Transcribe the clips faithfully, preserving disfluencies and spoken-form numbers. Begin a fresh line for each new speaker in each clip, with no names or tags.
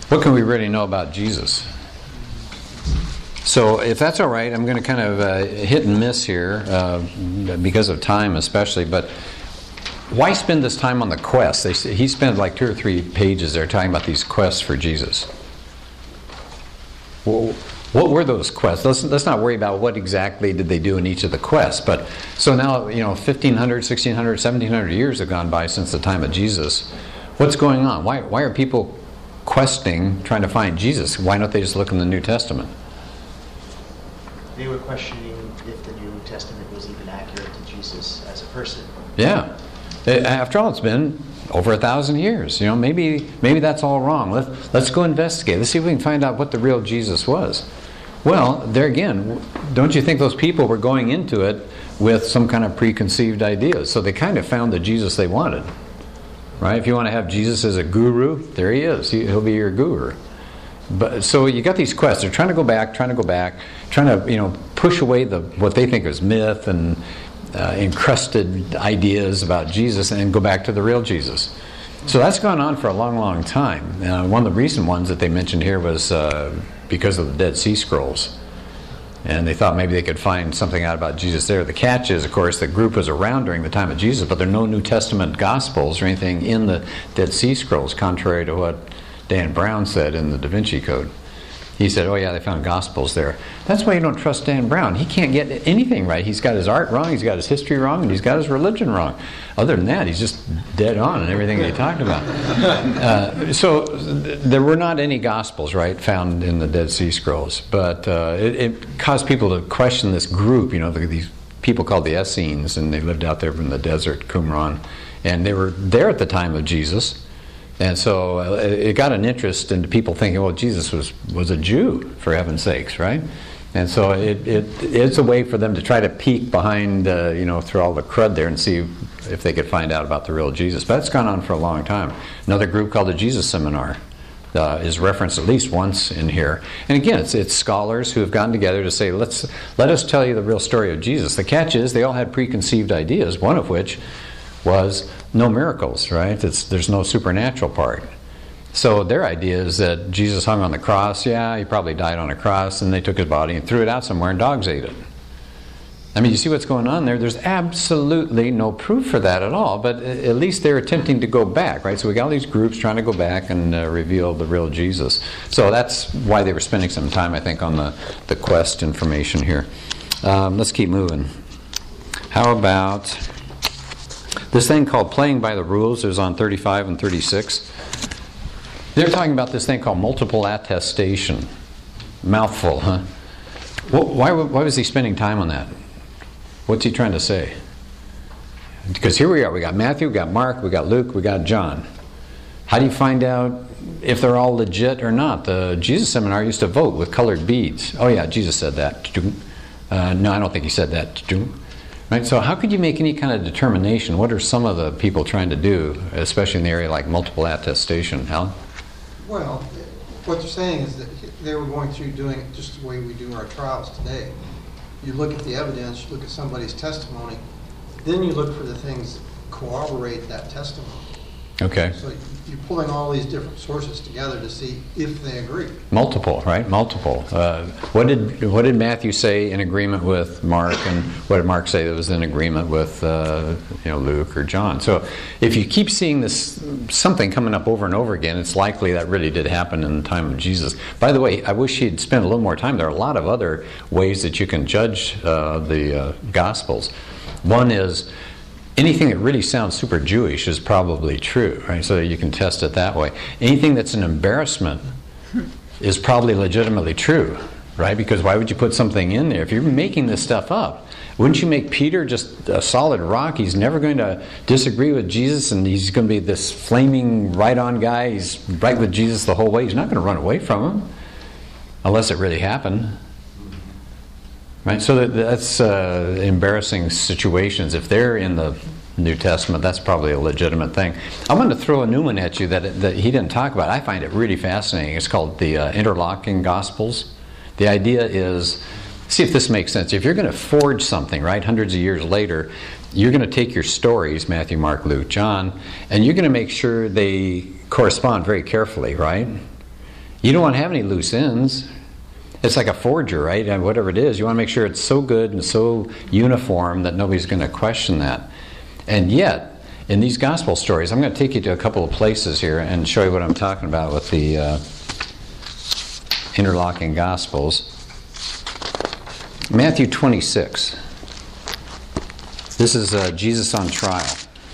What can we really know about Jesus? So if that's all right, I'm going to kind of uh, hit and miss here uh, because of time especially, but why spend this time on the quest? They, he spent like two or three pages there talking about these quests for Jesus. Well, what were those quests? Let's, let's not worry about what exactly did they do in each of the quests. But so now, you know, fifteen hundred, sixteen hundred, seventeen hundred years have gone by since the time of Jesus. What's going on? Why, why are people questing, trying to find Jesus? Why don't they just look in the New Testament?
They were questioning if the New Testament was even accurate to Jesus as a person.
Yeah. After all, it's been over a thousand years. You know, maybe maybe that's all wrong. Let's let's go investigate. Let's see if we can find out what the real Jesus was. Well, there again, don't you think those people were going into it with some kind of preconceived ideas? So they kind of found the Jesus they wanted, right? If you want to have Jesus as a guru, there he is. He, he'll be your guru. But so you got these quests. They're trying to go back, trying to go back, trying to you know push away the what they think is myth and uh, encrusted ideas about Jesus and go back to the real Jesus. So that's gone on for a long, long time. Uh, one of the recent ones that they mentioned here was uh, because of the Dead Sea Scrolls. And they thought maybe they could find something out about Jesus there. The catch is, of course, the group was around during the time of Jesus, but there are no New Testament Gospels or anything in the Dead Sea Scrolls, contrary to what Dan Brown said in the Da Vinci Code. He said, oh yeah, they found Gospels there. That's why you don't trust Dan Brown. He can't get anything right. He's got his art wrong, he's got his history wrong, and he's got his religion wrong. Other than that, he's just dead on in everything he talked about. Uh, so th- there were not any Gospels, right, found in the Dead Sea Scrolls. But uh, it, it caused people to question this group, you know, the, these people called the Essenes, and they lived out there in the desert, Qumran. And they were there at the time of Jesus. And so uh, it got an interest into people thinking, well, Jesus was, was a Jew, for heaven's sakes, right? And so it, it it's a way for them to try to peek behind, uh, you know, through all the crud there and see if they could find out about the real Jesus. But that's gone on for a long time. Another group called the Jesus Seminar uh, is referenced at least once in here. And again, it's, it's scholars who have gotten together to say, let's let us tell you the real story of Jesus. The catch is they all had preconceived ideas, one of which was no miracles, right? It's, there's no supernatural part. So their idea is that Jesus hung on the cross. Yeah, he probably died on a cross, and they took his body and threw it out somewhere, and dogs ate it. I mean, you see what's going on there? There's absolutely no proof for that at all, but at least they're attempting to go back, right? So we got all these groups trying to go back and uh, reveal the real Jesus. So that's why they were spending some time, I think, on the, the quest information here. Um, let's keep moving. How about this thing called playing by the rules? Is on thirty-five and thirty-six. They're talking about this thing called multiple attestation. Mouthful, huh? Why, why was he spending time on that? What's he trying to say? Because here we are. We got Matthew, we got Mark, we got Luke, we got John. How do you find out if they're all legit or not? The Jesus Seminar used to vote with colored beads. Oh yeah, Jesus said that. Uh, no, I don't think he said that. Right? So how could you make any kind of determination? What are some of the people trying to do, especially in the area like multiple attestation? Helen?
Well, what they're saying is that they were going through doing it just the way we do our trials today. You look at the evidence, you look at somebody's testimony, then you look for the things that corroborate that testimony.
Okay.
So you're pulling all these different sources together to see if they agree.
Multiple, right? Multiple. Uh, what did what did Matthew say in agreement with Mark, and what did Mark say that was in agreement with uh, you know Luke or John? So if you keep seeing this something coming up over and over again, it's likely that really did happen in the time of Jesus. By the way, I wish he'd spent a little more time. There are a lot of other ways that you can judge uh, the uh, Gospels. One is anything that really sounds super Jewish is probably true, right? So you can test it that way. Anything that's an embarrassment is probably legitimately true, right? Because why would you put something in there? If you're making this stuff up, wouldn't you make Peter just a solid rock? He's never going to disagree with Jesus, and he's going to be this flaming right-on guy. He's right with Jesus the whole way. He's not going to run away from him unless it really happened. Right, so that, that's uh, embarrassing situations. If they're in the New Testament, that's probably a legitimate thing. I'm going to throw a new one at you that, that he didn't talk about. I find it really fascinating. It's called the uh, interlocking Gospels. The idea is, see if this makes sense. If you're going to forge something, right, hundreds of years later, you're going to take your stories, Matthew, Mark, Luke, John, and you're going to make sure they correspond very carefully, right? You don't want to have any loose ends. It's like a forger, right? And whatever it is, you want to make sure it's so good and so uniform that nobody's going to question that. And yet, in these gospel stories, I'm going to take you to a couple of places here and show you what I'm talking about with the uh, interlocking gospels. Matthew twenty-six. This is uh, Jesus on trial.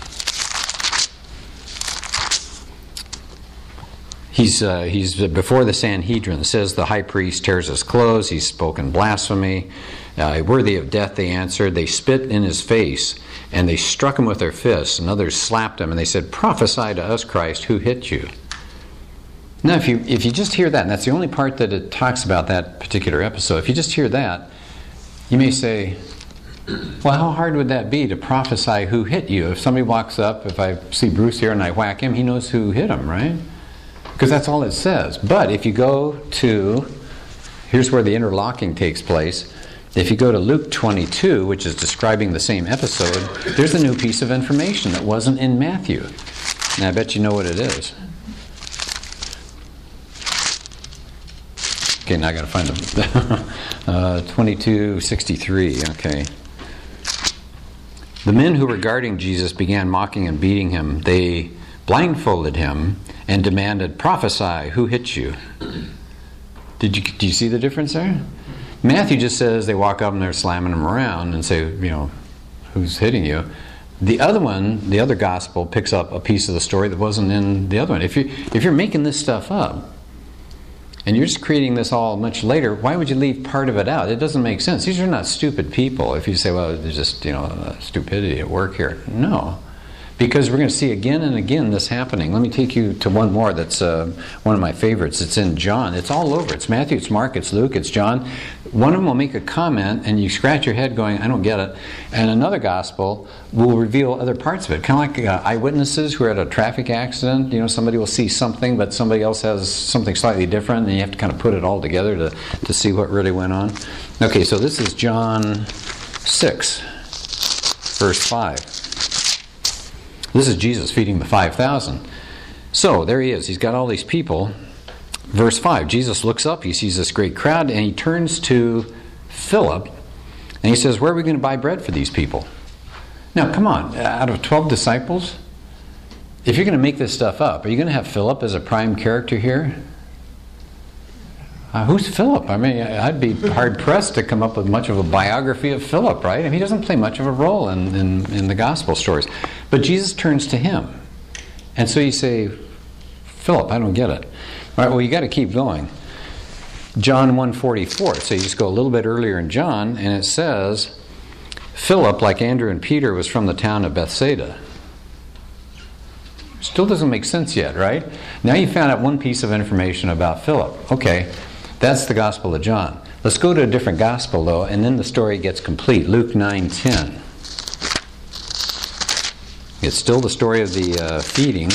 He's uh, he's before the Sanhedrin. It says the high priest tears his clothes. He's spoken blasphemy. Uh, worthy of death, they answered. They spit in his face, and they struck him with their fists, and others slapped him, and they said, "Prophesy to us, Christ, who hit you?" Now, if you if you just hear that, and that's the only part that it talks about that particular episode, if you just hear that, you may say, well, how hard would that be to prophesy who hit you? If somebody walks up, if I see Bruce here and I whack him, he knows who hit him, right? Because that's all it says. But if you go to, here's where the interlocking takes place. If you go to Luke twenty-two, which is describing the same episode, there's a new piece of information that wasn't in Matthew. And I bet you know what it is. Okay, now I got to find them. uh, twenty-two sixty-three, okay. The men who were guarding Jesus began mocking and beating him. They blindfolded him and demanded, "Prophesy, who hit you?" Did you do you see the difference there? Matthew just says they walk up and they're slamming him around and say, you know, who's hitting you? The other one, the other gospel, picks up a piece of the story that wasn't in the other one. If you if you're making this stuff up and you're just creating this all much later, why would you leave part of it out? It doesn't make sense. These are not stupid people. If you say, well, there's just, you know, stupidity at work here. No. Because we're going to see again and again this happening. Let me take you to one more that's uh, one of my favorites. It's in John. It's all over. It's Matthew, it's Mark, it's Luke, it's John. One of them will make a comment and you scratch your head going, I don't get it. And another gospel will reveal other parts of it. Kind of like uh, eyewitnesses who are at a traffic accident. You know, somebody will see something, but somebody else has something slightly different, and you have to kind of put it all together to, to see what really went on. Okay, so this is John six, verse five. This is Jesus feeding the five thousand. So, there he is. He's got all these people. Verse five, Jesus looks up, he sees this great crowd, and he turns to Philip, and he says, where are we going to buy bread for these people? Now, come on, out of twelve disciples, if you're going to make this stuff up, are you going to have Philip as a prime character here? Uh, who's Philip? I mean, I'd be hard-pressed to come up with much of a biography of Philip, right? I mean, he doesn't play much of a role in, in, in the gospel stories. But Jesus turns to him. And so you say, Philip, I don't get it. All right, well, you got to keep going. John one forty-four. So you just go a little bit earlier in John, and it says, Philip, like Andrew and Peter, was from the town of Bethsaida. Still doesn't make sense yet, right? Now you found out one piece of information about Philip. Okay, that's the Gospel of John. Let's go to a different gospel, though, and then the story gets complete. Luke nine ten. It's still the story of the uh, feeding.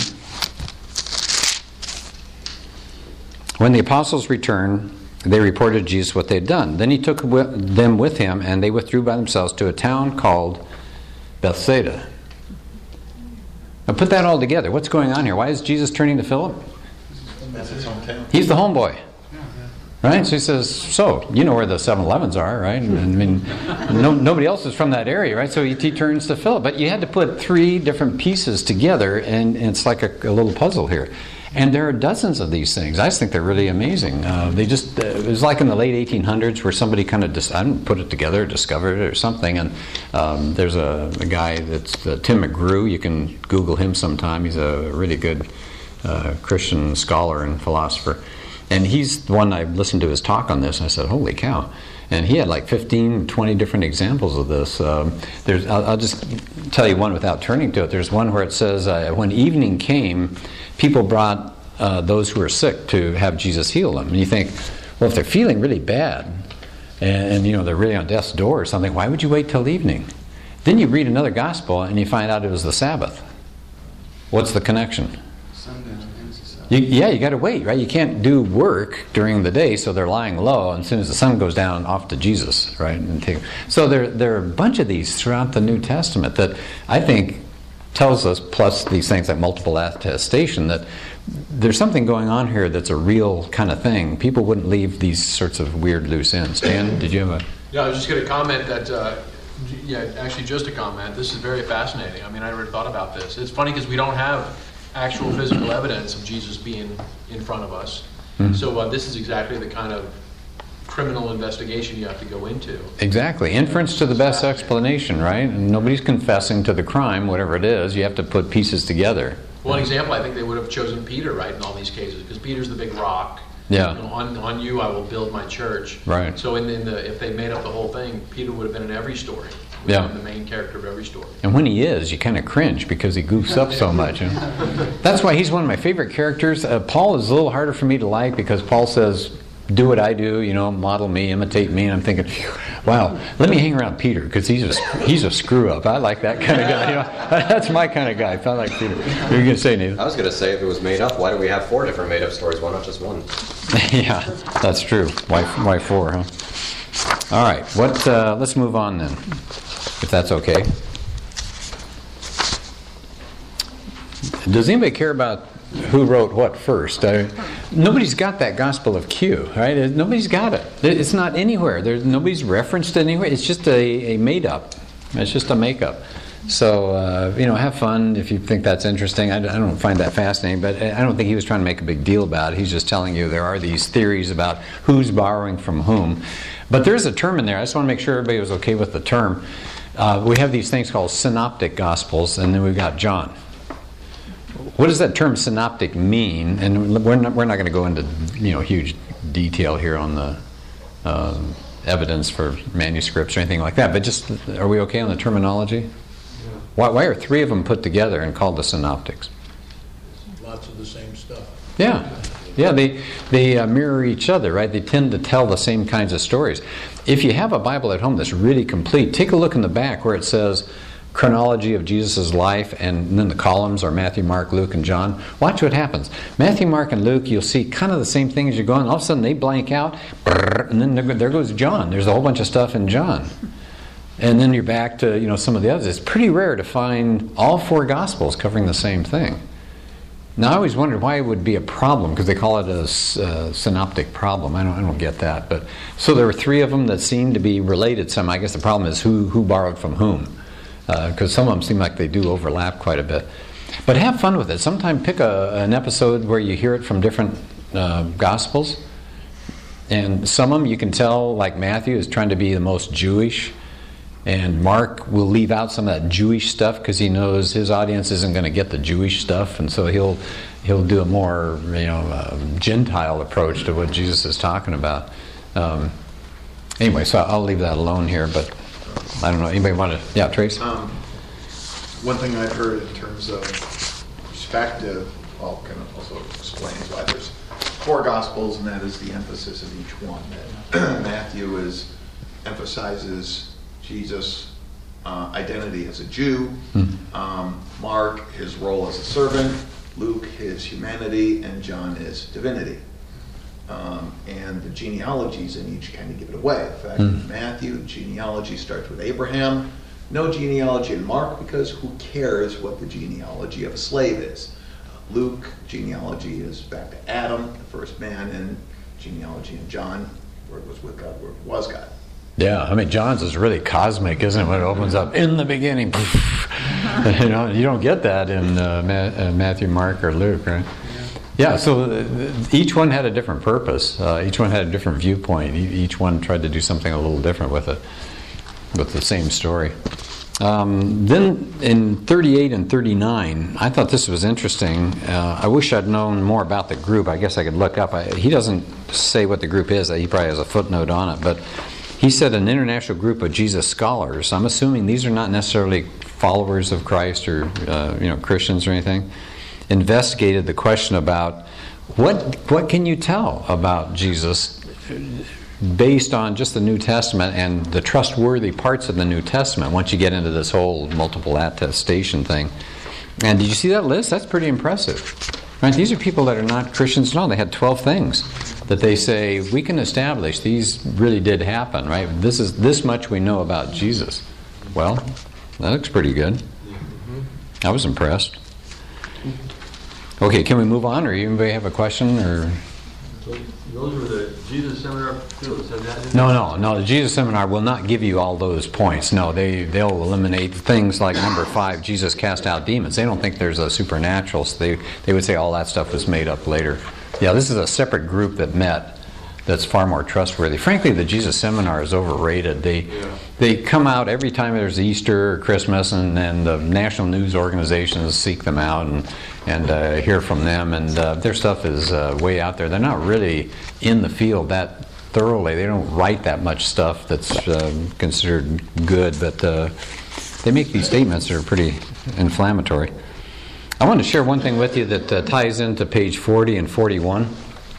When the apostles returned, they reported to Jesus what they'd done. Then he took them with him, and they withdrew by themselves to a town called Bethsaida. Now put that all together. What's going on here? Why is Jesus turning to Philip?
That's his hometown.
He's the homeboy. Right? So he says, so, you know where the seven elevens are, right? I mean, no, nobody else is from that area, right? So he, he turns to Philip. But you had to put three different pieces together, and, and it's like a, a little puzzle here. And there are dozens of these things. I just think they're really amazing. Uh, they just, uh, it was like in the late eighteen hundreds where somebody kind of, dis- I don't put it together, discovered it or something. And um, there's a, a guy that's uh, Tim McGrew. You can Google him sometime. He's a really good uh, Christian scholar and philosopher. And he's the one I listened to his talk on this, and I said, holy cow. And he had like fifteen, twenty different examples of this. Um, there's, I'll, I'll just tell you one without turning to it. There's one where it says, uh, when evening came, people brought uh, those who were sick to have Jesus heal them. And you think, well, if they're feeling really bad, and, and you know they're really on death's door or something, why would you wait till evening? Then you read another gospel, and you find out it was the Sabbath. What's the connection? You, yeah, you got to wait, right? You can't do work during the day, so they're lying low, and as soon as the sun goes down, off to Jesus, right? And take, so there, there are a bunch of these throughout the New Testament that I think tells us, plus these things like multiple attestation, that there's something going on here that's a real kind of thing. People wouldn't leave these sorts of weird loose ends. Dan, did you have a...
Yeah, I was just going to comment that, uh, yeah, actually just a comment. This is very fascinating. I mean, I never thought about this. It's funny because we don't have actual physical evidence of Jesus being in front of us. Mm-hmm. So uh, this is exactly the kind of criminal investigation you have to go into.
Exactly. Inference to the best explanation, right? And nobody's confessing to the crime, whatever it is. You have to put pieces together.
One example, I think they would have chosen Peter, right, in all these cases, because Peter's the big rock.
Yeah.
You know, on, on you I will build my church.
Right.
So in, in the if they made up the whole thing, Peter would have been in every story.
Yeah.
The main character of every story.
And when he is, you kind of cringe because he goofs up so much. You know? That's why he's one of my favorite characters. Uh, Paul is a little harder for me to like because Paul says, do what I do, you know, model me, imitate me. And I'm thinking, wow, let me hang around Peter because he's a, he's a screw up. I like that kind of guy. You know? That's my kind of guy. If I like Peter. What are you going to say, Nathan?
I was going to say, if it was made up, why do we have four different made up stories? Why not just one?
Yeah, that's true. Why, why four, huh? All right, what? Uh, let's move on then, if that's okay. Does anybody care about who wrote what first? Uh, nobody's got that Gospel of Q, right? Nobody's got it. It's not anywhere. There's nobody's referenced it anywhere. It's just a, a made-up. It's just a make-up. So, uh, you know, have fun if you think that's interesting. I, I don't find that fascinating, but I don't think he was trying to make a big deal about it. He's just telling you there are these theories about who's borrowing from whom. But there's a term in there. I just want to make sure everybody was okay with the term. Uh, we have these things called synoptic gospels, and then we've got John. What does that term synoptic mean? And we're not, we're not going to go into, you know, huge detail here on the um, evidence for manuscripts or anything like that, but just, are we okay on the terminology? Yeah. Why, why are three of them put together and called the synoptics?
Lots of the same stuff.
Yeah. Yeah, they, they uh, mirror each other, right? They tend to tell the same kinds of stories. If you have a Bible at home that's really complete, take a look in the back where it says chronology of Jesus' life, and then the columns are Matthew, Mark, Luke, and John. Watch what happens. Matthew, Mark, and Luke, you'll see kind of the same thing as you're going. All of a sudden they blank out, and then there goes John. There's a whole bunch of stuff in John. And then you're back to, you know, some of the others. It's pretty rare to find all four Gospels covering the same thing. Now, I always wondered why it would be a problem, because they call it a uh, synoptic problem. I don't, I don't get that. But so there were three of them that seemed to be related some. I guess the problem is who, who borrowed from whom. Because uh, some of them seem like they do overlap quite a bit. But have fun with it. Sometime pick a, an episode where you hear it from different uh, Gospels. And some of them you can tell, like Matthew is trying to be the most Jewish. And Mark will leave out some of that Jewish stuff because he knows his audience isn't going to get the Jewish stuff. And so he'll he'll do a more, you know, uh, Gentile approach to what Jesus is talking about. Um, anyway, so I'll leave that alone here. But I don't know. Anybody want to? Yeah, Trace?
Um, one thing I've heard in terms of perspective, well, kind of also explains why there's four Gospels, and that is the emphasis of each one. That Matthew is emphasizes Jesus' uh, identity as a Jew. Mm-hmm. Um, Mark, his role as a servant. Luke, his humanity, and John, his divinity. Um, and the genealogies in each kind of give it away. In fact, mm. in Matthew, the genealogy starts with Abraham. No genealogy in Mark, because who cares what the genealogy of a slave is? Uh, Luke, genealogy is back to Adam, the first man, and genealogy in John, word was with God, word was God.
Yeah, I mean, John's is really cosmic, isn't it? When it opens up, in the beginning, you know, you don't get that in uh, Ma- uh, Matthew, Mark, or Luke, right? Yeah, so uh, each one had a different purpose. Uh, each one had a different viewpoint. E- each one tried to do something a little different with it, with the same story. Um, then in thirty-eight and thirty-nine, I thought this was interesting. Uh, I wish I'd known more about the group. I guess I could look up. I, he doesn't say what the group is. He probably has a footnote on it. But he said an international group of Jesus scholars. I'm assuming these are not necessarily followers of Christ or uh, you know Christians or anything. Investigated the question about what what can you tell about Jesus based on just the New Testament and the trustworthy parts of the New Testament once you get into this whole multiple attestation thing. And did you see that list? That's pretty impressive. Right? These are people that are not Christians at all. They had twelve things that they say we can establish these really did happen, right? This is this much we know about Jesus. Well, that looks pretty good. I was impressed. Okay, can we move on, or anybody have a question? Or
Those were the Jesus seminar fields. Have that in
no, no, no. The Jesus Seminar will not give you all those points. No, they they'll eliminate things like number five. Jesus cast out demons. They don't think there's a supernatural. So they they would say all that stuff was made up later. Yeah, this is a separate group that met. That's far more trustworthy. Frankly, the Jesus Seminar is overrated. They
Yeah.
they come out every time there's Easter or Christmas, and, and the national news organizations seek them out and and uh, hear from them. And uh, their stuff is uh, way out there. They're not really in the field that thoroughly. They don't write that much stuff that's uh, considered good, but uh, they make these statements that are pretty inflammatory. I want to share one thing with you that uh, ties into page forty and forty-one.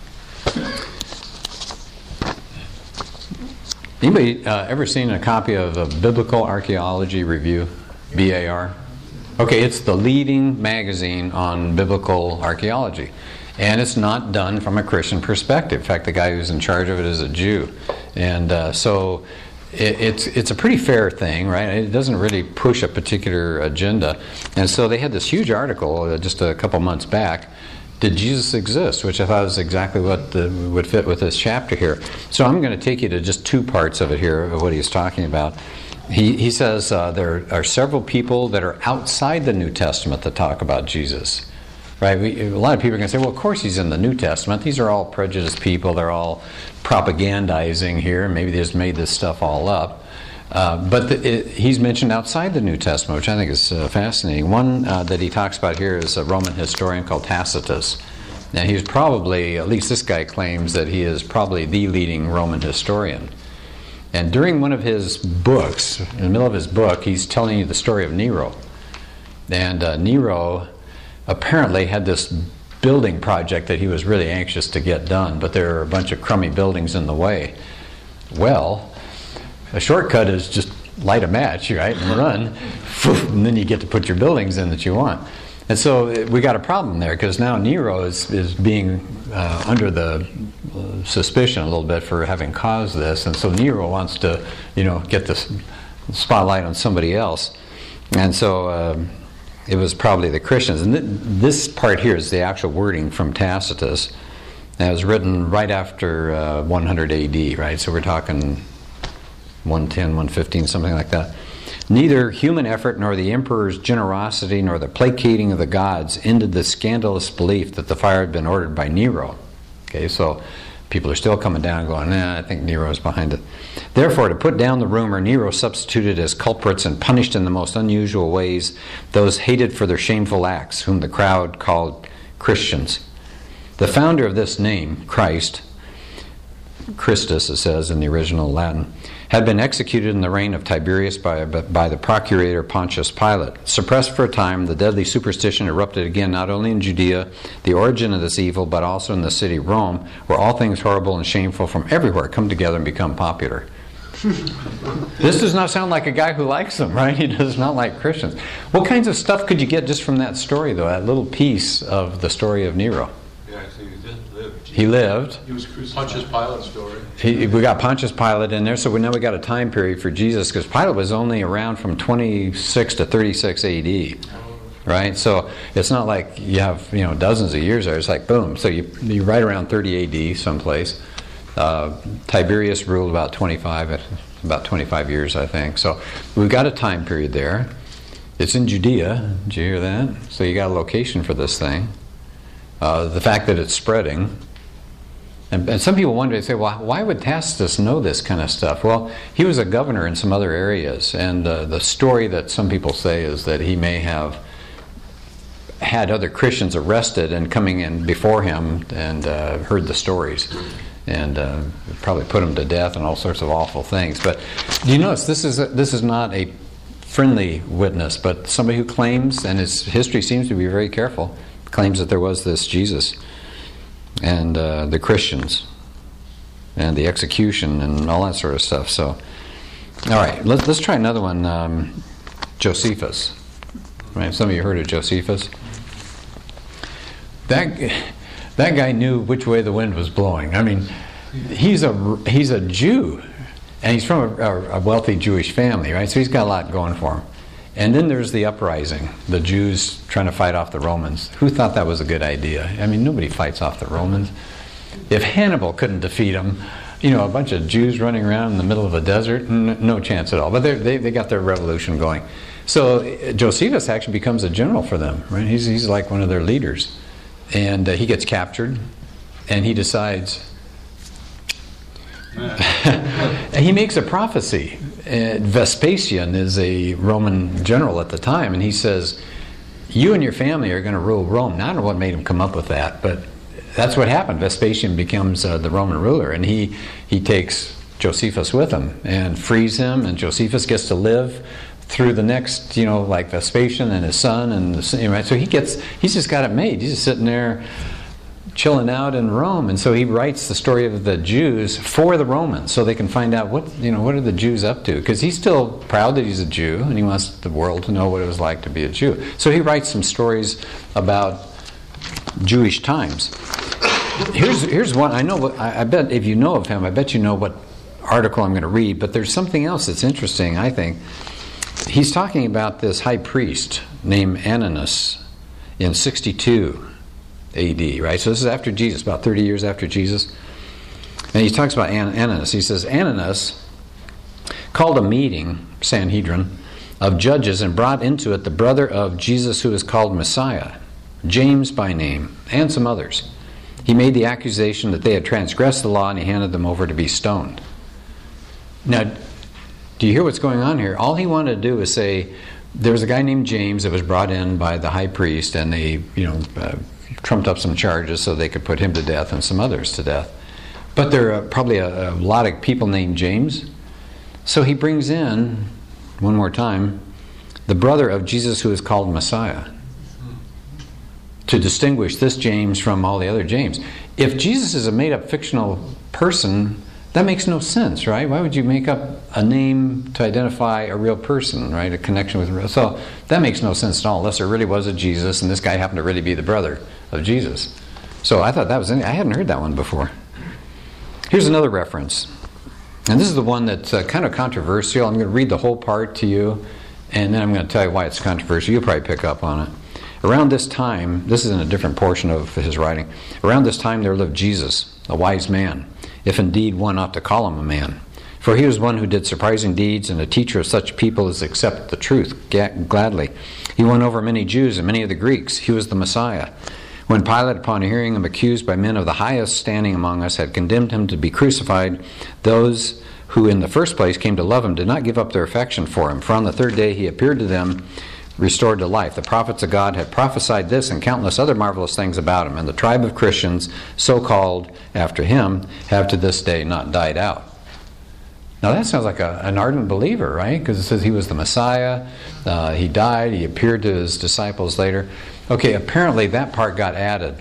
Anybody uh, ever seen a copy of a Biblical Archaeology Review, B A R? Okay, it's the leading magazine on biblical archaeology. And it's not done from a Christian perspective. In fact, the guy who's in charge of it is a Jew. And uh, so it, it's it's a pretty fair thing, right? It doesn't really push a particular agenda. And so they had this huge article uh, just a couple months back, Did Jesus exist? Which I thought was exactly what the, would fit with this chapter here. So I'm going to take you to just two parts of it here, of what he's talking about. He, he says uh, there are several people that are outside the New Testament that talk about Jesus. Right? We, a lot of people are going to say, well, of course he's in the New Testament. These are all prejudiced people. They're all propagandizing here. Maybe they just made this stuff all up. Uh, but the, it, he's mentioned outside the New Testament, which I think is uh, fascinating. One uh, that he talks about here is a Roman historian called Tacitus. Now, he's probably, at least this guy claims that he is probably the leading Roman historian. And during one of his books, in the middle of his book, he's telling you the story of Nero. And uh, Nero apparently had this building project that he was really anxious to get done, but there are a bunch of crummy buildings in the way. Well, a shortcut is just light a match, right, and run, and then you get to put your buildings in that you want. And so we got a problem there, because now Nero is, is being uh, under the uh, suspicion a little bit for having caused this, and so Nero wants to, you know, get the spotlight on somebody else. And so uh, it was probably the Christians. And th- this part here is the actual wording from Tacitus. That was written right after uh, one hundred A D, right? So we're talking one ten, one fifteen, something like that. Neither human effort nor the emperor's generosity nor the placating of the gods ended the scandalous belief that the fire had been ordered by Nero. Okay, so people are still coming down and going, nah, I think Nero's behind it. Therefore, to put down the rumor, Nero substituted as culprits and punished in the most unusual ways those hated for their shameful acts, whom the crowd called Christians. The founder of this name, Christ, Christus it says in the original Latin, had been executed in the reign of Tiberius by, by the procurator Pontius Pilate. Suppressed for a time, the deadly superstition erupted again not only in Judea, the origin of this evil, but also in the city Rome, where all things horrible and shameful from everywhere come together and become popular. This does not sound like a guy who likes them, right? He does not like Christians. What kinds of stuff could you get just from that story, though, that little piece of the story of Nero?
Yeah, so he didn't live.
He lived.
He was Pontius Pilate's story.
He, we got Pontius Pilate in there, so we know we got a time period for Jesus, because Pilate was only around from twenty-six to thirty-six A D, right? So it's not like you have, you know, dozens of years there. It's like boom. So you you right around thirty A D someplace. Uh, Tiberius ruled about twenty-five, about twenty-five years, I think. So we've got a time period there. It's in Judea. Did you hear that? So you got a location for this thing. Uh, the fact that it's spreading. And, and some people wonder, they say, well, why would Tacitus know this kind of stuff? Well, he was a governor in some other areas, and uh, the story that some people say is that he may have had other Christians arrested and coming in before him and uh, heard the stories, and uh, probably put them to death and all sorts of awful things. But do you notice this is a, this is not a friendly witness, but somebody who claims, and his history seems to be very careful, claims that there was this Jesus. And uh, the Christians, and the execution, and all that sort of stuff. So, all right, let's let's try another one. Um, Josephus, right? Some of you heard of Josephus. That that guy knew which way the wind was blowing. I mean, he's a he's a Jew, and he's from a, a wealthy Jewish family, right? So he's got a lot going for him. And then there's the uprising, the Jews trying to fight off the Romans. Who thought that was a good idea? I mean, nobody fights off the Romans. If Hannibal couldn't defeat them, you know, a bunch of Jews running around in the middle of a desert, n- no chance at all. But they they got their revolution going. So uh, Josephus actually becomes a general for them, right? He's, he's like one of their leaders. And uh, he gets captured, and he decides... he makes a prophecy. Uh, Vespasian is a Roman general at the time, and he says, you and your family are going to rule Rome. Now, I don't know what made him come up with that, but that's what happened. Vespasian becomes uh, the Roman ruler, and he, he takes Josephus with him and frees him, and Josephus gets to live through the next, you know, like Vespasian and his son, and the, right? So he gets, he's just got it made. He's just sitting there chilling out in Rome, and so he writes the story of the Jews for the Romans, so they can find out what, you know, what are the Jews up to, because he's still proud that he's a Jew, and he wants the world to know what it was like to be a Jew. So he writes some stories about Jewish times. Here's here's one. I know. What, I, I bet if you know of him, I bet you know what article I'm going to read. But there's something else that's interesting, I think. He's talking about this high priest named Ananus in sixty-two A D, right? So this is after Jesus, about thirty years after Jesus. And he talks about An- Ananus. He says, Ananus called a meeting, Sanhedrin, of judges and brought into it the brother of Jesus who is called Messiah, James by name, and some others. He made the accusation that they had transgressed the law, and he handed them over to be stoned. Now, do you hear what's going on here? All he wanted to do was say, there was a guy named James that was brought in by the high priest, and they, you know, uh, trumped up some charges so they could put him to death and some others to death. But there are probably a, a lot of people named James. So he brings in, one more time, the brother of Jesus who is called Messiah, to distinguish this James from all the other James. If Jesus is a made-up fictional person, that makes no sense, right? Why would you make up a name to identify a real person, right? A connection with a real... So that makes no sense at all, unless there really was a Jesus, and this guy happened to really be the brother of Jesus. So I thought that was... I hadn't heard that one before. Here's another reference. And this is the one that's uh, kind of controversial. I'm going to read the whole part to you, and then I'm going to tell you why it's controversial. You'll probably pick up on it. Around this time, this is in a different portion of his writing, around this time there lived Jesus, a wise man, if indeed one ought to call him a man. For he was one who did surprising deeds, and a teacher of such people as accept the truth gladly. He won over many Jews and many of the Greeks. He was the Messiah. When Pilate, upon hearing him accused by men of the highest standing among us, had condemned him to be crucified, those who in the first place came to love him did not give up their affection for him. For on the third day he appeared to them, restored to life. The prophets of God had prophesied this and countless other marvelous things about him, and the tribe of Christians, so called after him, have to this day not died out. Now that sounds like a, an ardent believer, right? Because it says he was the Messiah, uh, he died, he appeared to his disciples later. Okay, apparently that part got added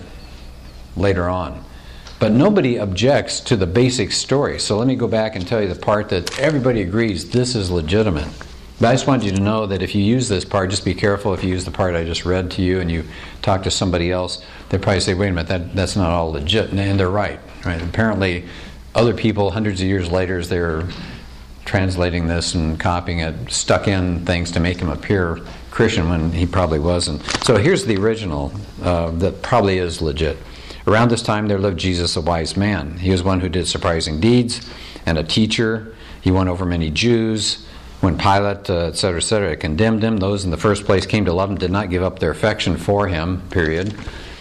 later on. But nobody objects to the basic story. So let me go back and tell you the part that everybody agrees this is legitimate. But I just want you to know that if you use this part, just be careful if you use the part I just read to you and you talk to somebody else, they'll probably say, wait a minute, that, that's not all legit. And they're right. right. Apparently, other people, hundreds of years later, they're translating this and copying it, stuck in things to make him appear Christian when he probably wasn't. So here's the original uh, that probably is legit. Around this time there lived Jesus, a wise man. He was one who did surprising deeds and a teacher. He won over many Jews. When Pilate, uh, et cetera, et cetera, condemned him, those in the first place came to love him, did not give up their affection for him, period.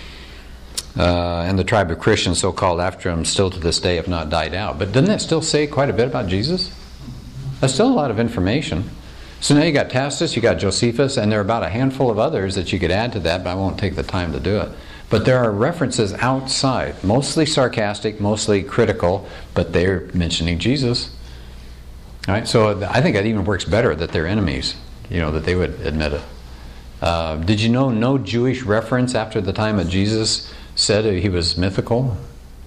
Uh, and the tribe of Christians, so-called after him, still to this day have not died out. But doesn't that still say quite a bit about Jesus? That's still a lot of information. So now you got Tacitus, you got Josephus, and there are about a handful of others that you could add to that, but I won't take the time to do it. But there are references outside, mostly sarcastic, mostly critical, but they're mentioning Jesus. All right, so I think it even works better that they're enemies, you know, that they would admit it. Uh, did you know no Jewish reference after the time of Jesus said he was mythical?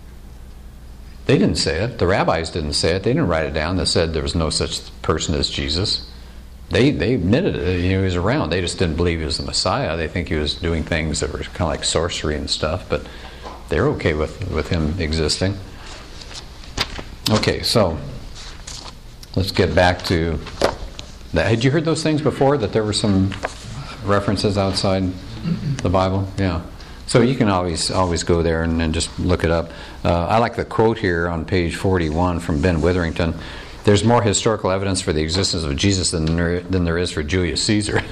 They didn't say it. The rabbis didn't say it. They didn't write it down. They said there was no such person as Jesus. They they admitted it. You know, he was around. They just didn't believe he was the Messiah. They think he was doing things that were kind of like sorcery and stuff, but they're okay with, with him existing. Okay, so let's get back to That, had you heard those things before, that there were some references outside the Bible? Yeah. So you can always always go there and, and just look it up. Uh, I like the quote here on page forty-one from Ben Witherington. There's more historical evidence for the existence of Jesus than there, than there is for Julius Caesar.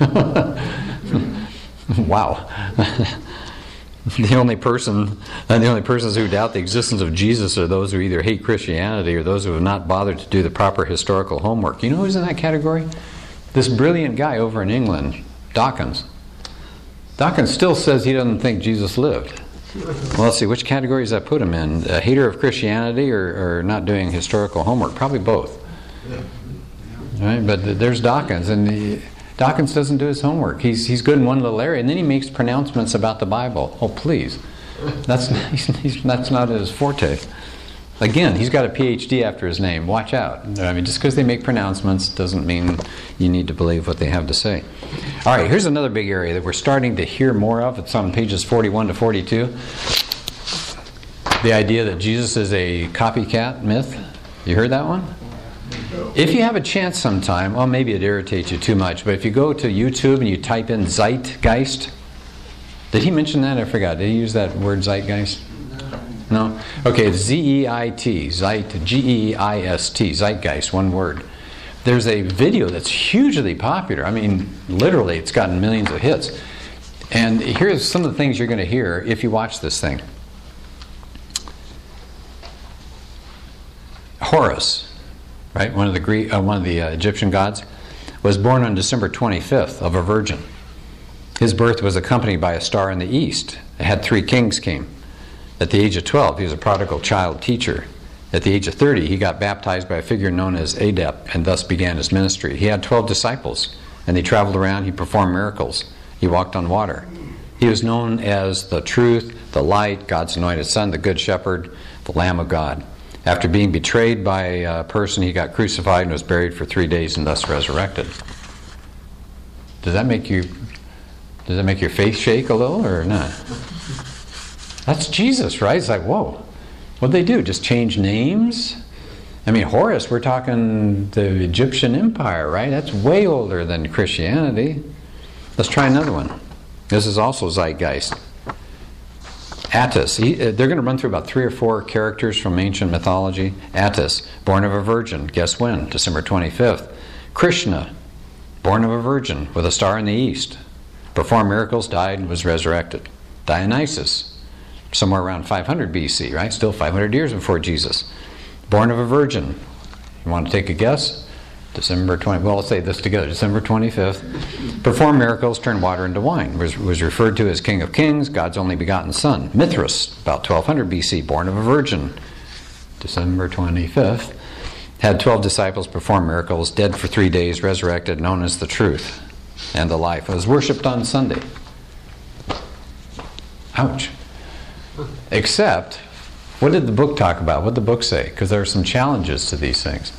Wow. The only person, and the only persons who doubt the existence of Jesus are those who either hate Christianity or those who have not bothered to do the proper historical homework. You know who's in that category? This brilliant guy over in England, Dawkins. Dawkins still says he doesn't think Jesus lived. Well, let's see, which category does that put him in? A hater of Christianity or, or not doing historical homework? Probably both. Right? But there's Dawkins, and he, Dawkins doesn't do his homework. He's he's good in one little area, and then he makes pronouncements about the Bible. Oh, please. That's, he's, he's, that's not his forte. Again, he's got a P H D after his name. Watch out. I mean, just because they make pronouncements doesn't mean you need to believe what they have to say. All right, here's another big area that we're starting to hear more of. It's on pages forty-one to forty-two. The idea that Jesus is a copycat myth. You heard that one? If you have a chance sometime, well, maybe it irritates you too much, but if you go to YouTube and you type in Zeitgeist, did he mention that? I forgot. Did he use that word Zeitgeist? No? Okay, it's Z E I T, Zeit, G E I S T, Zeitgeist, one word. There's a video that's hugely popular. I mean, literally, it's gotten millions of hits. And here's some of the things you're going to hear if you watch this thing. Horus, right, one of the Greek, uh, one of the uh, Egyptian gods, was born on December twenty-fifth of a virgin. His birth was accompanied by a star in the east. It had three kings came. At the age of twelve, he was a prodigal child teacher. At the age of thirty, he got baptized by a figure known as Adep and thus began his ministry. He had twelve disciples, and they traveled around. He performed miracles. He walked on water. He was known as the truth, the light, God's anointed son, the good shepherd, the Lamb of God. After being betrayed by a person, he got crucified and was buried for three days and thus resurrected. Does that make you, does that make your faith shake a little or not? That's Jesus, right? It's like, whoa. What'd they do? Just change names? I mean, Horus, we're talking the Egyptian Empire, right? That's way older than Christianity. Let's try another one. This is also Zeitgeist. Attis. He, they're going to run through about three or four characters from ancient mythology. Attis, born of a virgin. Guess when? December twenty-fifth. Krishna, born of a virgin with a star in the east. Performed miracles, died, was resurrected. Dionysus, somewhere around five hundred B C, right? Still five hundred years before Jesus. Born of a virgin. You want to take a guess? December twentieth. Well, let's say this together. December twenty-fifth. Performed miracles, turned water into wine. Was, was referred to as King of Kings, God's only begotten Son. Mithras, about twelve hundred B C, born of a virgin. December twenty-fifth. Had twelve disciples, performed miracles, dead for three days, resurrected, known as the truth and the life. Was worshipped on Sunday. Ouch. Except, what did the book talk about? What did the book say? Because there are some challenges to these things.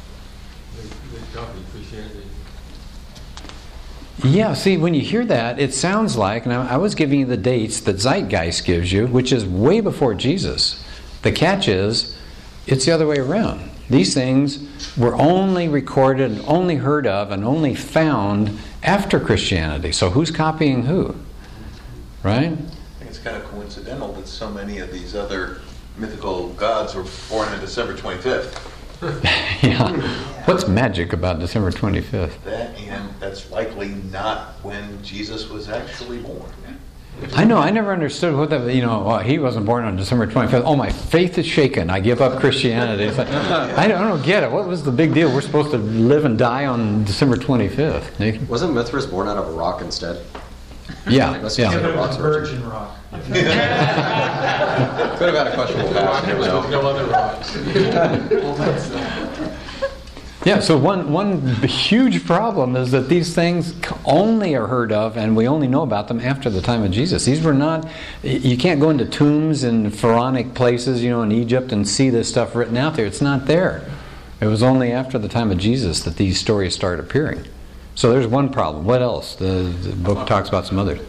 Yeah, see, when you hear that, it sounds like, and I, I was giving you the dates that Zeitgeist gives you, which is way before Jesus. The catch is, it's the other way around. These things were only recorded, and only heard of, and only found after Christianity. So who's copying who? Right?
I think it's kind of coincidental that so many of these other mythical gods were born on December twenty-fifth.
Yeah. What's magic about December twenty-fifth?
That, and that's likely not when Jesus was actually born.
I know, I never understood what that, you know, oh, he wasn't born on December twenty-fifth. Oh, my faith is shaken. I give up Christianity. It's like, I, don't, I don't get it. What was the big deal? We're supposed to live and die on December twenty-fifth. Nathan?
Wasn't Mithras born out of a rock instead?
Yeah,
That's
yeah.
considered
It was
rock's
virgin
origin.
rock.
Could have had a questionable past.
There was no other rocks.
Yeah, so one, one huge problem is that these things only are heard of and we only know about them after the time of Jesus. These were not, you can't go into tombs in pharaonic places, you know, in Egypt and see this stuff written out there. It's not there. It was only after the time of Jesus that these stories started appearing. So there's one problem. What else? The, the book talks about some others.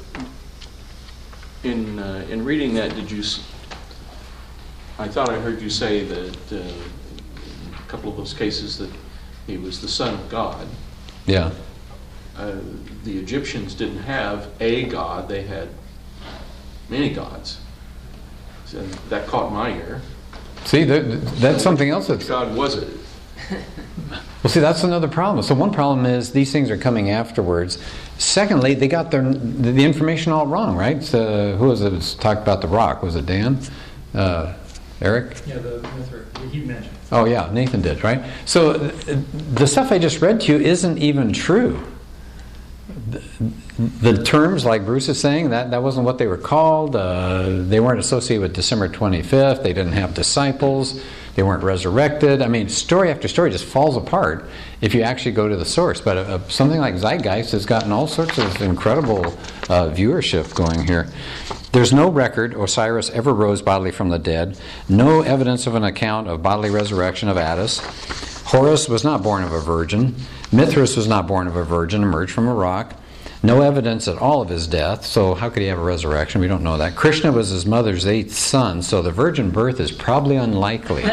In uh, in reading that, did you? S- I thought I heard you say that uh, a couple of those cases that he was the Son of God.
Yeah.
Uh, the Egyptians didn't have a god, they had many gods. So that caught my ear.
See, that, that's something else that's...
Which god was it?
Well, see, that's another problem. So one problem is these things are coming afterwards. Secondly, they got their the information all wrong, right? So, who was it that talked about the rock? Was it Dan? Uh, Eric?
Yeah, the Mithra, he mentioned.
Oh, yeah, Nathan did, right? So the stuff I just read to you isn't even true. The, the terms, like Bruce is saying, that, that wasn't what they were called. Uh, they weren't associated with December twenty-fifth. They didn't have disciples. They weren't resurrected. I mean, story after story just falls apart if you actually go to the source. But uh, something like Zeitgeist has gotten all sorts of incredible uh, viewership going here. There's no record Osiris ever rose bodily from the dead. No evidence of an account of bodily resurrection of Attis. Horus was not born of a virgin. Mithras was not born of a virgin, emerged from a rock. No evidence at all of his death, so how could he have a resurrection? We don't know that. Krishna was his mother's eighth son, so the virgin birth is probably unlikely.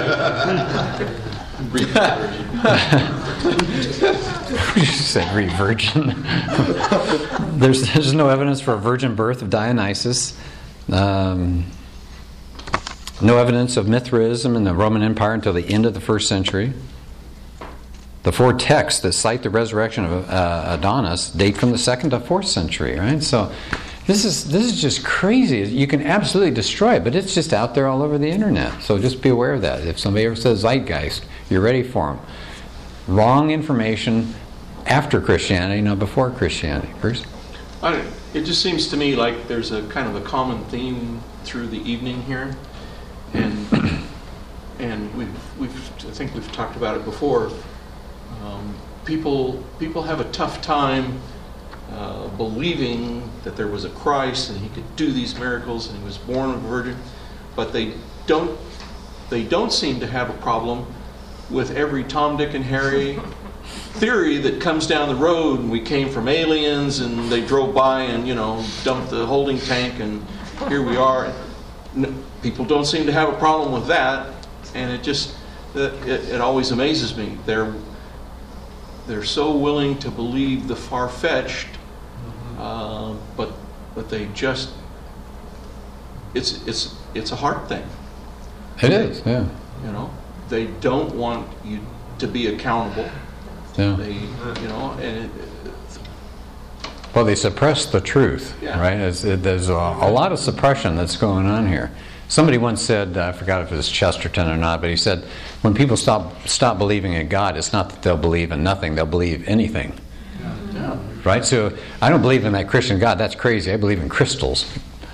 You said re-virgin. there's, there's no evidence for a virgin birth of Dionysus. Um, no evidence of Mithraism in the Roman Empire until the end of the first century. The four texts that cite the resurrection of uh, Adonis date from the second to fourth century, right? So this is this is just crazy. You can absolutely destroy it, but it's just out there all over the internet. So just be aware of that. If somebody ever says Zeitgeist, you're ready for them. Wrong information after Christianity, not before Christianity. Bruce?
I don't, it just seems to me like there's a kind of a common theme through the evening here, and and we've we've I think we've talked about it before. Um, people people have a tough time uh, believing that there was a Christ and he could do these miracles and he was born of a virgin, but they don't they don't seem to have a problem with every Tom, Dick, and Harry theory that comes down the road, and we came from aliens and they drove by and, you know, dumped the holding tank and here we are. No, people don't seem to have a problem with that, and it just it, it always amazes me. They're They're so willing to believe the far-fetched, uh, but but they just it's it's it's a heart thing.
It is, yeah.
You know, they don't want you to be accountable.
Yeah.
They, you know, and it,
Well, they suppress the truth,
Yeah.
right? It's, it, there's a, a lot of suppression that's going on here. Somebody once said, uh, I forgot if it was Chesterton or not, but he said, when people stop stop believing in God, it's not that they'll believe in nothing, they'll believe anything.
yeah.
Right? So I don't believe in that Christian God. That's crazy. I believe in crystals.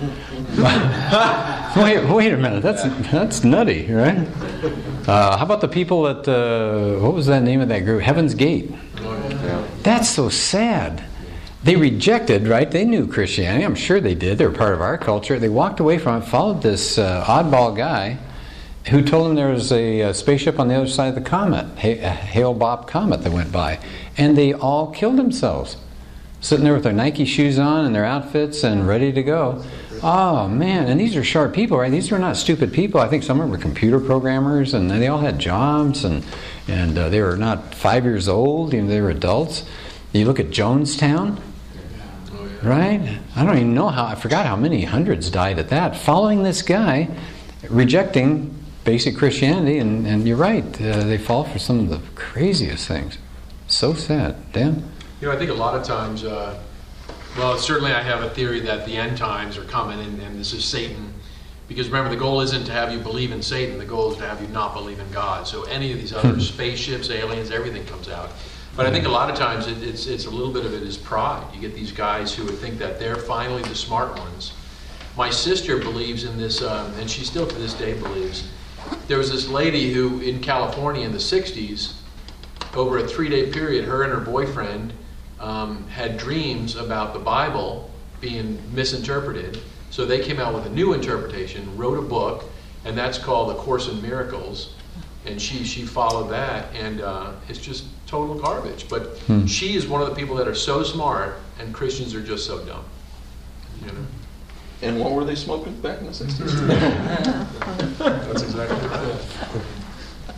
wait, wait a minute. That's that's nutty, right? Uh, how about the people at uh, what was that name of that group? Heaven's Gate. That's so sad. They rejected, right? They knew Christianity. I'm sure they did. They were part of our culture. They walked away from it, followed this uh, oddball guy who told them there was a, a spaceship on the other side of the comet, a Hale-Bopp comet that went by. And they all killed themselves. Sitting there with their Nike shoes on and their outfits and ready to go. Oh, man. And these are sharp people, right? These were not stupid people. I think some of them were computer programmers, and they all had jobs, and, and uh, they were not five years old. You know, they were adults. You look at Jonestown, right? I don't even know how, I forgot how many hundreds died at that, following this guy, rejecting basic Christianity, and, and you're right, uh, they fall for some of the craziest things. So sad. Dan?
You know, I think a lot of times, uh, well, certainly I have a theory that the end times are coming, and, and this is Satan. Because remember, the goal isn't to have you believe in Satan, the goal is to have you not believe in God. So any of these other spaceships, aliens, everything comes out. But I think a lot of times it, it's it's a little bit of it is pride. You get these guys who would think that they're finally the smart ones. My sister believes in this, um, and she still to this day believes. There was this lady who, in California in the sixties, over a three-day period, her and her boyfriend um, had dreams about the Bible being misinterpreted. So they came out with a new interpretation, wrote a book, and that's called A Course in Miracles. And she she followed that, and uh, it's just total garbage. But
Hmm.
she is one of the people that are so smart, and Christians are just so dumb. You know?
And what were they smoking back in the sixties?
That's exactly right.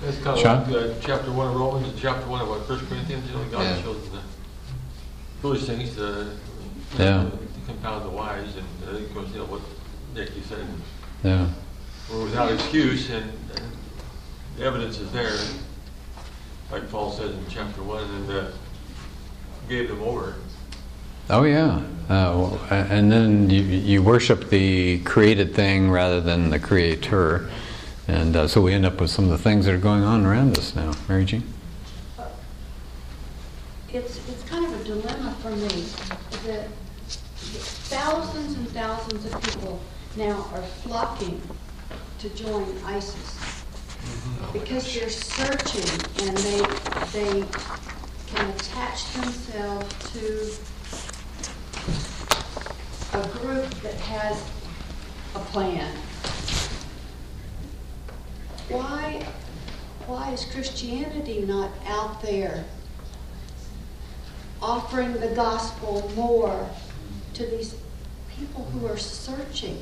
It's kind of
Sean?
like uh, chapter one of Romans and chapter one of what, First Corinthians, you know, God
Yeah.
shows the foolish things to,
Yeah.
to confound the wise, and uh, of course, you know, what Nick, you said,
Yeah.
we're without excuse, and, and the evidence is there, like Paul says in chapter one, and uh, gave them over.
Oh yeah, uh, well, and then you, you worship the created thing rather than the creator, and uh, so we end up with some of the things that are going on around us now. Mary Jean?
It's, it's kind of a dilemma for me that thousands and thousands of people now are flocking to join ISIS because they're searching and they they can attach themselves to a group that has a plan. Why, why is Christianity not out there offering the gospel more to these people who are searching?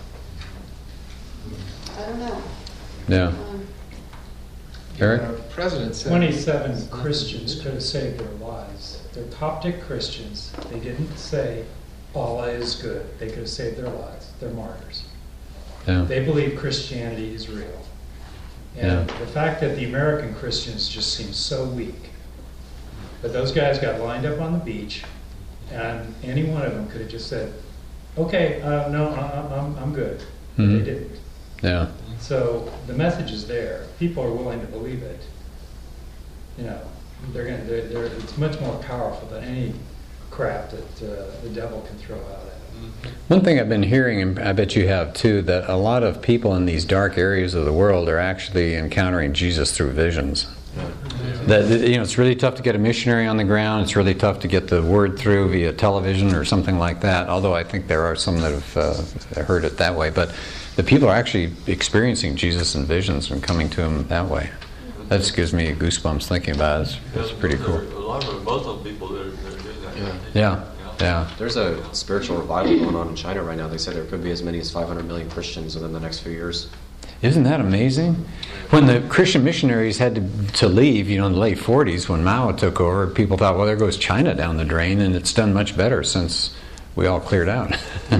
I don't know.
Yeah.
Um,
Eric?
Uh,
President said
twenty-seven Christians could have saved their lives. They're Coptic Christians. They didn't say Allah is good. They could have saved their lives. They're martyrs.
Yeah.
They believe Christianity is real. And
Yeah.
the fact that the American Christians just seem so weak. But those guys got lined up on the beach, and any one of them could have just said, okay, uh, no, I- I'm, I'm good. But
Mhm.
they didn't.
Yeah.
So the message is there. People are willing to believe it. You know, they're gonna. They're, they're, it's much more powerful than any crap that uh, the devil can throw out at it.
One thing I've been hearing, and I bet you have too, that a lot of people in these dark areas of the world are actually encountering Jesus through visions. That, you know, it's really tough to get a missionary on the ground. It's really tough to get the word through via television or something like that. Although I think there are some that have uh, heard it that way, but the people are actually experiencing Jesus in visions and coming to Him that way. That just gives me goosebumps thinking about it. It's, it's pretty cool.
A lot of Muslim people that are, that are doing that.
Yeah.
Yeah, yeah.
There's a spiritual revival going on in China right now. They say there could be as many as five hundred million Christians within the next few years.
Isn't that amazing? When the Christian missionaries had to, to leave, you know, in the late forties, when Mao took over, people thought, well, there goes China down the drain, and it's done much better since we all cleared out.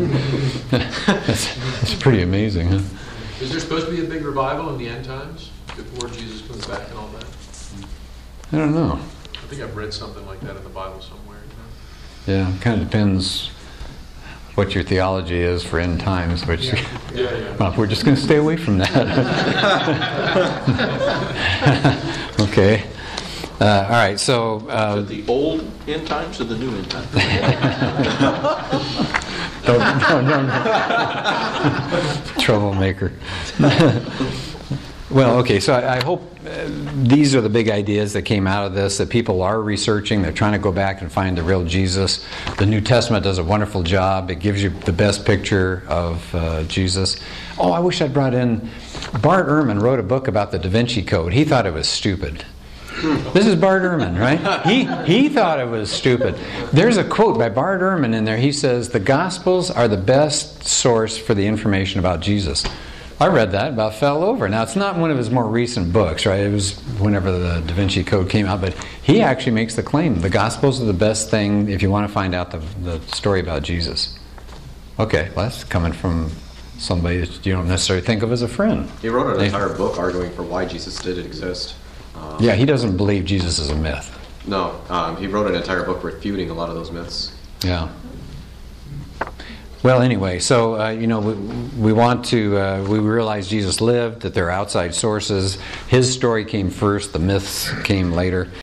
it's, it's pretty amazing, huh?
Is there supposed to be a big revival in the end times before Jesus comes back and all that?
I don't know.
I think I've read something like that in the Bible somewhere.
Yeah, it kind of depends what your theology is for end times, which
Yeah, yeah.
well, we're just going to stay away from that. Okay. Uh, all right, so... Uh,
Is it the old end times or the new end times?
no, no, no, no. Troublemaker. Well, okay, so I, I hope uh, these are the big ideas that came out of this, that people are researching, they're trying to go back and find the real Jesus. The New Testament does a wonderful job. It gives you the best picture of uh, Jesus. Oh, I wish I'd brought in... Bart Ehrman wrote a book about the Da Vinci Code. He thought it was stupid. This is Bart Ehrman, right? He he thought it was stupid. There's a quote by Bart Ehrman in there. He says, the Gospels are the best source for the information about Jesus. I read that, about fell over. Now, it's not one of his more recent books, right? It was whenever the Da Vinci Code came out, but he actually makes the claim, the Gospels are the best thing if you want to find out the, the story about Jesus. Okay, well, that's coming from somebody that you don't necessarily think of as a friend.
He wrote an entire book arguing for why Jesus did exist. Um,
Yeah, he doesn't believe Jesus is a myth.
No, um, he wrote an entire book refuting a lot of those myths.
Yeah. Well, anyway, so, uh, you know, we, we want to, uh, we realize Jesus lived, that there are outside sources. His story came first, the myths came later.